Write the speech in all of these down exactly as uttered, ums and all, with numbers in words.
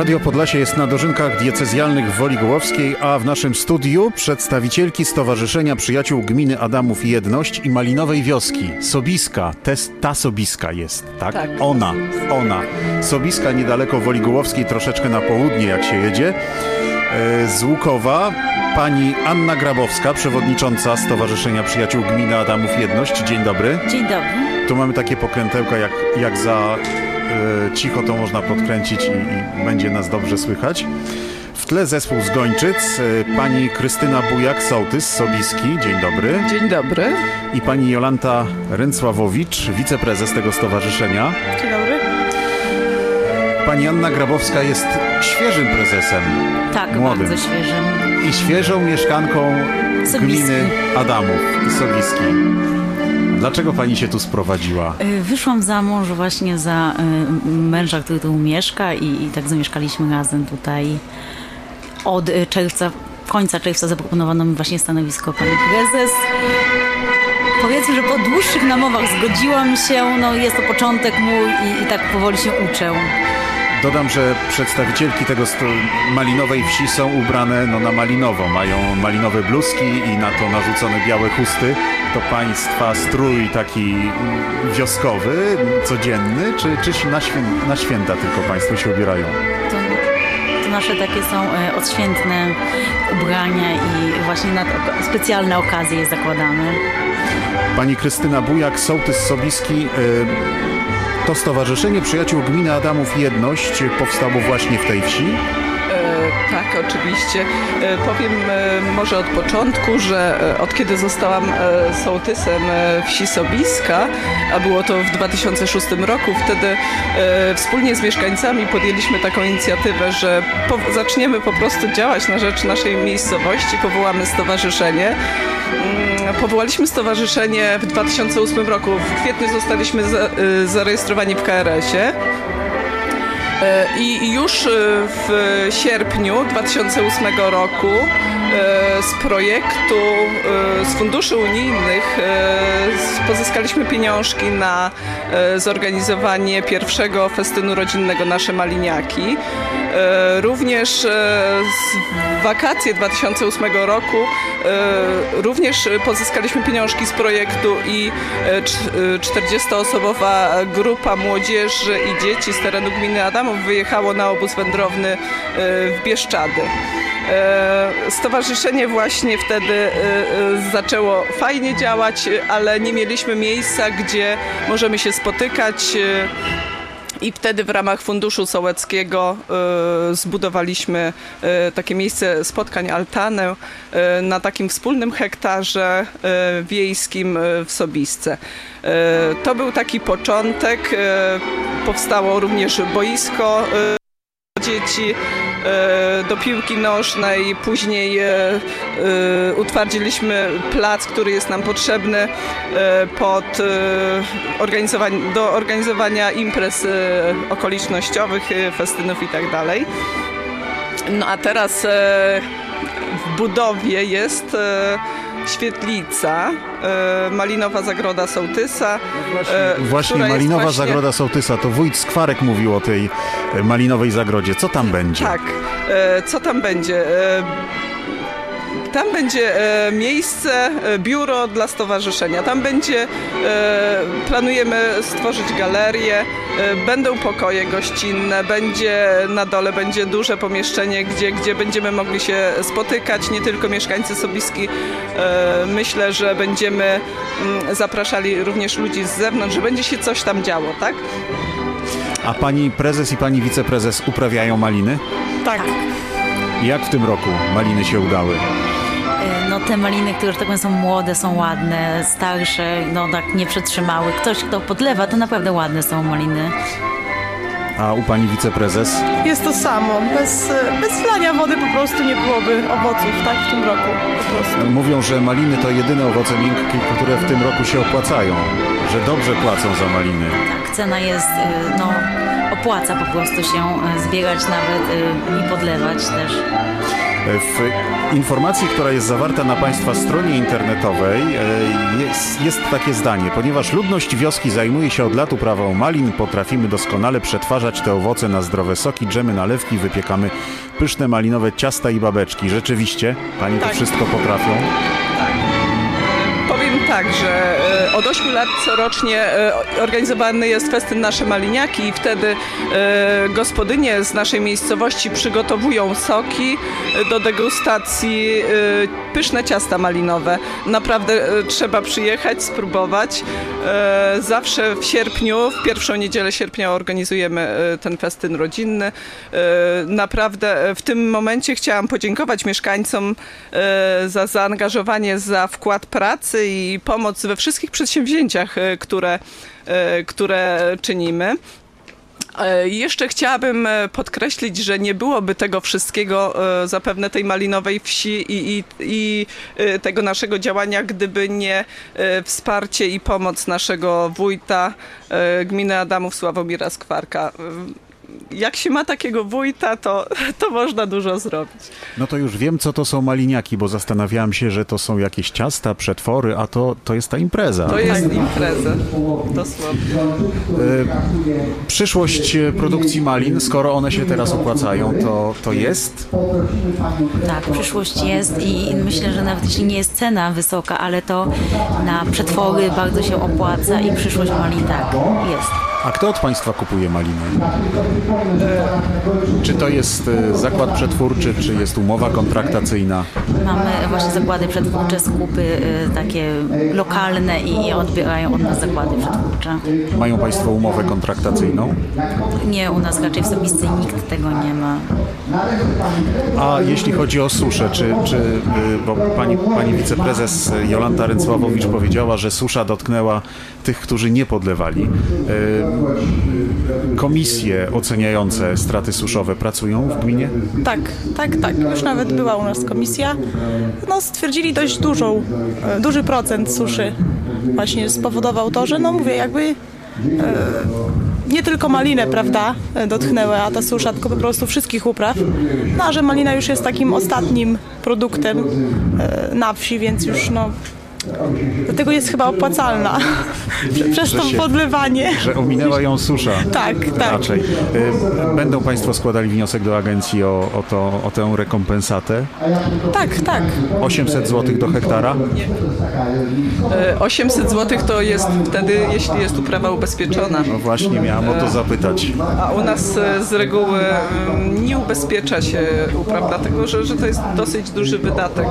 Radio Podlasie jest na dożynkach diecezjalnych w Woli Gołowskiej, a w naszym studiu przedstawicielki Stowarzyszenia Przyjaciół Gminy Adamów Jedność i Malinowej Wioski. Sobiska, Tes, ta Sobiska jest, tak? Tak. Ona, ona. Sobiska niedaleko Woli Gołowskiej, troszeczkę na południe jak się jedzie. Z Łukowa pani Anna Grabowska, przewodnicząca Stowarzyszenia Przyjaciół Gminy Adamów Jedność. Dzień dobry. Dzień dobry. Tu mamy takie pokrętełka, jak, jak za y, cicho to można podkręcić i, i będzie nas dobrze słychać. W tle zespół z Gończyc, y, pani Krystyna Bujak-Sołtys z Sobiski. Dzień dobry. Dzień dobry. I pani Jolanta Ręcławowicz, wiceprezes tego stowarzyszenia. Dzień dobry. Pani Anna Grabowska jest świeżym prezesem. Tak, młodym. bardzo świeżym. I świeżą mieszkanką Sobiski. Gminy Adamów i Sobiski. Dlaczego pani się tu sprowadziła? Wyszłam za mąż właśnie za męża, który tu mieszka i, i tak zamieszkaliśmy razem tutaj. Od czerwca, końca czerwca zaproponowano mi właśnie stanowisko pani prezes. Powiedzmy, że po dłuższych namowach zgodziłam się, no jest to początek mój i, i tak powoli się uczę. Dodam, że przedstawicielki tego sto- malinowej wsi są ubrane no, na malinowo. Mają malinowe bluzki i na to narzucone białe chusty. To państwa strój taki wioskowy, codzienny, czy, czy na, świę- na święta tylko państwo się ubierają? To, to nasze takie są e, odświętne ubrania i właśnie na to, specjalne okazje je zakładamy. Pani Krystyna Bujak-Sołtys z Sobiski. Y- To Stowarzyszenie Przyjaciół Gminy Adamów Jedność powstało właśnie w tej wsi? E, tak, oczywiście. E, powiem e, może od początku, że e, od kiedy zostałam e, sołtysem e, wsi Sobiska, a było to w dwa tysiące szóstym roku, wtedy e, wspólnie z mieszkańcami podjęliśmy taką inicjatywę, że po, zaczniemy po prostu działać na rzecz naszej miejscowości, powołamy stowarzyszenie. Powołaliśmy stowarzyszenie w dwa tysiące ósmym roku. W kwietniu zostaliśmy za, y, zarejestrowani w K R S-ie. Y, I już w sierpniu dwa tysiące ósmego roku y, z projektu, y, z funduszy unijnych y, pozyskaliśmy pieniążki na y, zorganizowanie pierwszego festynu rodzinnego Nasze Maliniaki. Y, również y, w wakacje dwa tysiące ósmego roku y, również pozyskaliśmy pieniążki z projektu i czterdziestoosobowa grupa młodzieży i dzieci z terenu gminy Adamów wyjechało na obóz wędrowny w Bieszczady. Stowarzyszenie właśnie wtedy zaczęło fajnie działać, ale nie mieliśmy miejsca, gdzie możemy się spotykać. I wtedy w ramach Funduszu Sołeckiego y, zbudowaliśmy y, takie miejsce spotkań, altanę y, na takim wspólnym hektarze y, wiejskim y, w Sobisce. Y, to był taki początek. Y, powstało również boisko y, dzieci do piłki nożnej, później e, e, utwardziliśmy plac, który jest nam potrzebny e, pod, e, organizowań, do organizowania imprez e, okolicznościowych, e, festynów i tak dalej. No a teraz e, w budowie jest e, świetlica, e, Malinowa Zagroda Sołtysa. E, właśnie Malinowa właśnie... Zagroda Sołtysa, to wójt Skwarek mówił o tej Malinowej Zagrodzie. Co tam będzie? Tak, e, co tam będzie? E, Tam będzie e, miejsce, e, biuro dla stowarzyszenia. Tam będzie, e, planujemy stworzyć galerię, e, będą pokoje gościnne, będzie na dole będzie duże pomieszczenie, gdzie, gdzie będziemy mogli się spotykać, nie tylko mieszkańcy Sobiski. E, myślę, że będziemy m, zapraszali również ludzi z zewnątrz, że będzie się coś tam działo, tak? A pani prezes i pani wiceprezes uprawiają maliny? Tak. Jak w tym roku maliny się udały? No te maliny, które tak powiem, są młode, są ładne, starsze, no tak nie przetrzymały. Ktoś, kto podlewa, to naprawdę ładne są maliny. A u pani wiceprezes? Jest to samo. Bez, bez wlania wody po prostu nie byłoby owoców, tak, w tym roku po prostu. Mówią, że maliny to jedyne owoce miękkie, które w tym roku się opłacają. Że dobrze płacą za maliny. Tak, cena jest, no opłaca po prostu się zbierać nawet i podlewać też. W informacji, która jest zawarta na Państwa stronie internetowej jest, jest takie zdanie. Ponieważ ludność wioski zajmuje się od lat uprawą malin, potrafimy doskonale przetwarzać te owoce na zdrowe soki, dżemy, nalewki, wypiekamy pyszne malinowe ciasta i babeczki. Rzeczywiście, Panie to Tak. wszystko potrafią? Powiem tak, że e, od ośmiu lat corocznie e, organizowany jest festyn Nasze Maliniaki i wtedy e, gospodynie z naszej miejscowości przygotowują soki e, do degustacji, e, pyszne ciasta malinowe. Naprawdę e, trzeba przyjechać, spróbować. E, zawsze w sierpniu, w pierwszą niedzielę sierpnia organizujemy e, ten festyn rodzinny. E, naprawdę e, w tym momencie chciałam podziękować mieszkańcom e, za zaangażowanie, za wkład pracy i pomoc we wszystkich przedsięwzięciach, e, które, e, które czynimy. E, Jeszcze chciałabym e, podkreślić, że nie byłoby tego wszystkiego, e, zapewne tej malinowej wsi i, i, i e, tego naszego działania, gdyby nie e, wsparcie i pomoc naszego wójta e, gminy Adamów Sławomira Skwarka. E, Jak się ma takiego wójta, to, to można dużo zrobić. No to już wiem, co to są maliniaki, bo zastanawiałem się, że to są jakieś ciasta, przetwory, a to, to jest ta impreza. To jest impreza, dosłownie. E, Przyszłość produkcji malin, skoro one się teraz opłacają, to, to jest? Tak, przyszłość jest i myślę, że nawet jeśli nie jest cena wysoka, ale to na przetwory bardzo się opłaca i przyszłość malin tak jest. A kto od Państwa kupuje maliny? Czy to jest e, zakład przetwórczy, czy jest umowa kontraktacyjna? Mamy właśnie zakłady przetwórcze, skupy y, takie lokalne i, i odbierają od nas zakłady przetwórcze. Mają Państwo umowę kontraktacyjną? Nie, u nas raczej w Sobisce nikt tego nie ma. A jeśli chodzi o suszę, czy, czy y, bo pani, pani wiceprezes Jolanta Ręcławowicz powiedziała, że susza dotknęła tych, którzy nie podlewali. Y, Komisje oceniające straty suszowe pracują w gminie? Tak, tak, tak. Już nawet była u nas komisja. No, stwierdzili dość dużą, e, duży procent suszy właśnie spowodował to, że no mówię, jakby e, nie tylko malinę, prawda, e, dotknęła ta susza, tylko po prostu wszystkich upraw. No, a że malina już jest takim ostatnim produktem e, na wsi, więc już no dlatego jest chyba opłacalna przez Że to się- podlewanie. Że ominęła ją susza. Tak, tak. Raczej. Y, Będą Państwo składali wniosek do agencji o, o, to, o tę rekompensatę? Tak, tak. osiemset złotych do hektara? E, osiemset złotych to jest wtedy, jeśli jest uprawa ubezpieczona. No właśnie, miałem o to zapytać. A u nas e, z reguły mm, nie ubezpiecza się upraw, dlatego że, że to jest dosyć duży wydatek.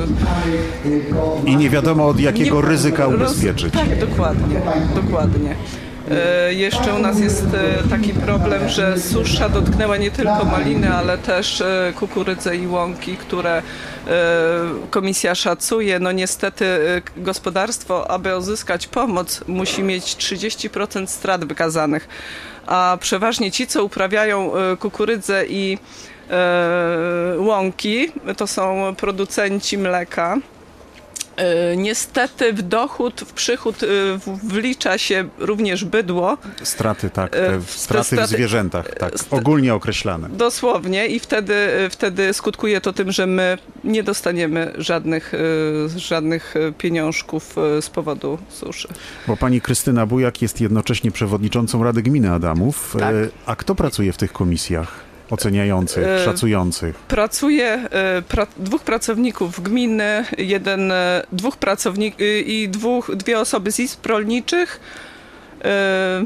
e, I nie wiadomo od jakiego nie- ryzyka roz- ubezpieczyć. Tak, dokładnie, dokładnie. E, Jeszcze u nas jest e, taki problem, że susza dotknęła nie tylko maliny, ale też e, kukurydzę i łąki, które e, komisja szacuje. No niestety e, gospodarstwo, aby uzyskać pomoc, musi mieć trzydzieści procent strat wykazanych, a przeważnie ci, co uprawiają e, kukurydzę i e, łąki, to są producenci mleka. E, Niestety w dochód, w przychód e, w- wlicza się również bydło, Straty, tak. E, Te te straty w straty- zwierzętach, tak. st- Ogólnie określane. dosłownie, i wtedy, e, wtedy skutkuje to tym, że my nie dostaniemy żadnych, e, żadnych e, pieniążków e, z powodu suszy. Bo pani Krystyna Bujak jest jednocześnie przewodniczącą Rady Gminy Adamów. Tak. E, A kto pracuje w tych komisjach oceniających, E, szacujących? Pracuje e, pra, dwóch pracowników gminy, jeden, e, dwóch pracowników i dwóch, dwie osoby z izb rolniczych, e,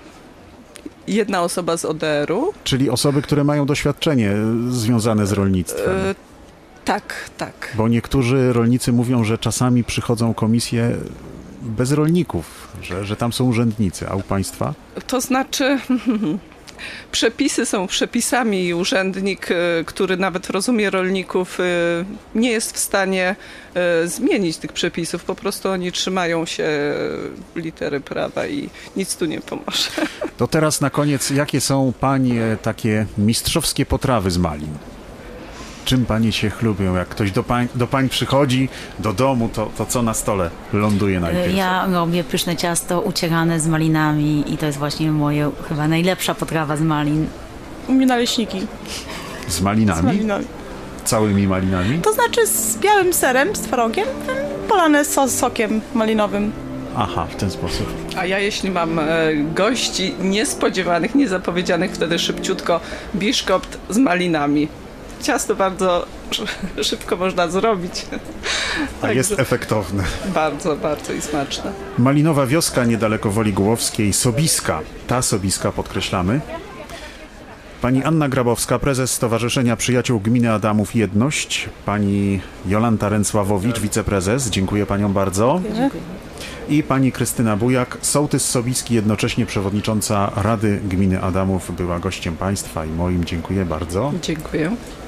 jedna osoba z O D R-u. Czyli osoby, które mają doświadczenie e, związane z rolnictwem. E, Tak, tak. Bo niektórzy rolnicy mówią, że czasami przychodzą komisje bez rolników, że, że tam są urzędnicy, a u państwa? To znaczy, przepisy są przepisami i urzędnik, e, który nawet rozumie rolników, e, nie jest w stanie e, zmienić tych przepisów. Po prostu oni trzymają się e, litery prawa i nic tu nie pomoże. To teraz na koniec, jakie są panie takie mistrzowskie potrawy z malin? Czym panie się chlubią? Jak ktoś do pań, do pań przychodzi do domu, to, to co na stole ląduje najpierw? Ja robię pyszne ciasto ucierane z malinami i to jest właśnie moja chyba najlepsza potrawa z malin. U mnie naleśniki Z z malinami? malinami. całymi malinami? To znaczy z białym serem, z twarogiem, polane sos, sokiem malinowym. Aha, w ten sposób. A ja jeśli mam e, gości niespodziewanych, niezapowiedzianych, wtedy szybciutko biszkopt z malinami. Ciasto bardzo sz- szybko można zrobić. A jest efektowne. Bardzo, bardzo i smaczne. Malinowa wioska niedaleko Woli Głowskiej, Sobiska. Ta Sobiska podkreślamy. Pani Anna Grabowska, prezes Stowarzyszenia Przyjaciół Gminy Adamów Jedność. Pani Jolanta Ręcławowicz, wiceprezes. Dziękuję paniom bardzo. I pani Krystyna Bujak, sołtys Sobiski, jednocześnie przewodnicząca Rady Gminy Adamów, była gościem państwa i moim. Dziękuję bardzo. Dziękuję.